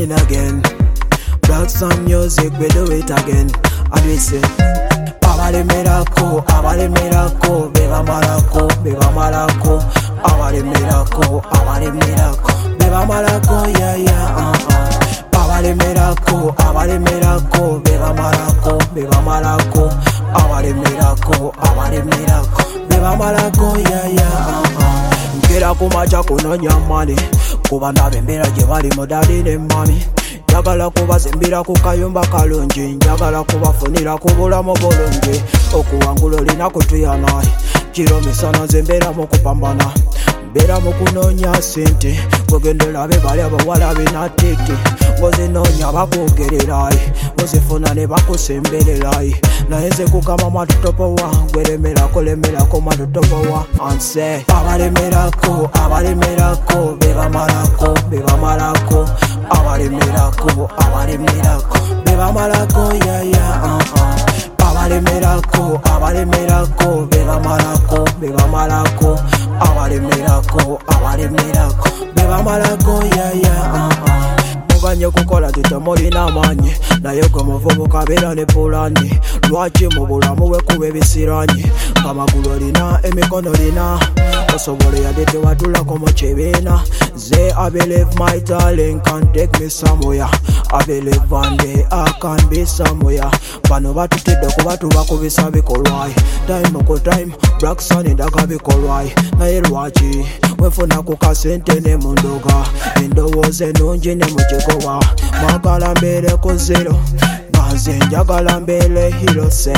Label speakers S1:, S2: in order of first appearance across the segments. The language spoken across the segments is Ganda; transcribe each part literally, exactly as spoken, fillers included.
S1: happening again. Black Sun music, we do it again. And we say, Abale miracle, abale miracle, beba malako, beba malako, abale miracle, abale miracle, beba malako, yeah yeah, uh uh. Abale miracle, abale miracle, beba malako, beba malako, abale miracle, abale miracle, beba malako, yeah yeah, uh uh. Nkera kumacha kunonya mani, kuba nabembera gye bali mu daddy ne mami. Njagala kubazimbira ku kayumba kalungi, njagala kubafunira ku bulamu bulungi. Okuwangula olina kutuyana, kiro misana nze mbeera mu kupambana, mbeera mu kunoonya sente, kwegendera be bali abawala benatete, ngozinoonya bakwogerera, ngozifuna ne bakusemberera, naye nze kugamba matutopowa, gweremerako lemerako matutopowa. Anse abalemerako, abalemerako, bebamalako, bebamalako, abalemerako, abalemerako, bebamalako, yeah yeah, uh uh. Abalemerako, abalemerako, bebamalako, bebamalako, abalemerako, abalemerako, bebamalako, yeah yeah, uh uh. Muganye kukola tetemulina amaanyi, naye gwe muvubuka beera ne pulani. Lwaki mu bulamu bwe kuba ebisirani, ng'amagulu olina emikono olina, osobola yadde tewatulako mu kibiina. Ze I believe my darling can take me somewhere, I believe one day I can be somewhere. Bano batutidde kuba tubakubisa bikolwa, time ku time Black Sun ndaga bikolwa, naye lwaki wefuna ku kasente ne mu ndoga, endowooza ennungi ne mu kigoba. Mwagala mbeere ku zero, nga nze njagala mbeere hero se.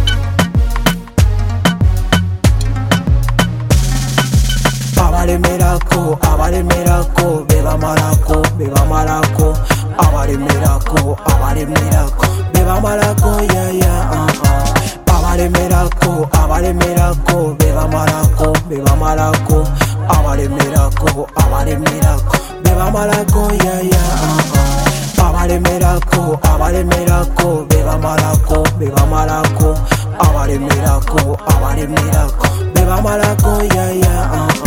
S1: Abalemerako, abalemerako, bebamalako, bebamalako, abalemerako, abalemerako, bebamalako, yeah yeah, uh uh. Abalemerako, abalemerako, bebamalako, bebamalako, abalemerako, abalemerako, bebamalako, yeah yeah, uh uh. Abalemerako, abalemerako, bebamalako, bebamalako, abalemerako, abalemerako, bebamalako, yeah yeah, uh uh.